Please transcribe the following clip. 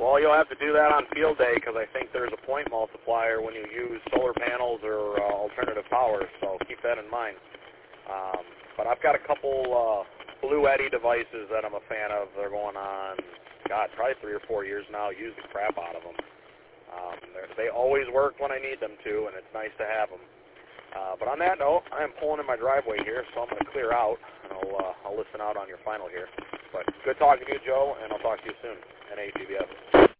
Well, you'll have to do that on field day because I think there's a point multiplier when you use solar panels or alternative power, so keep that in mind. But I've got a couple Blue Eddy devices that I'm a fan of. They're going on, God, probably 3 or 4 years now. I use the crap out of them. They always work when I need them to, and it's nice to have them. But on that note, I am pulling in my driveway here, so I'm going to clear out, and I'll listen out on your final here. But good talking to you, Joe, and I'll talk to you soon. NAGBS.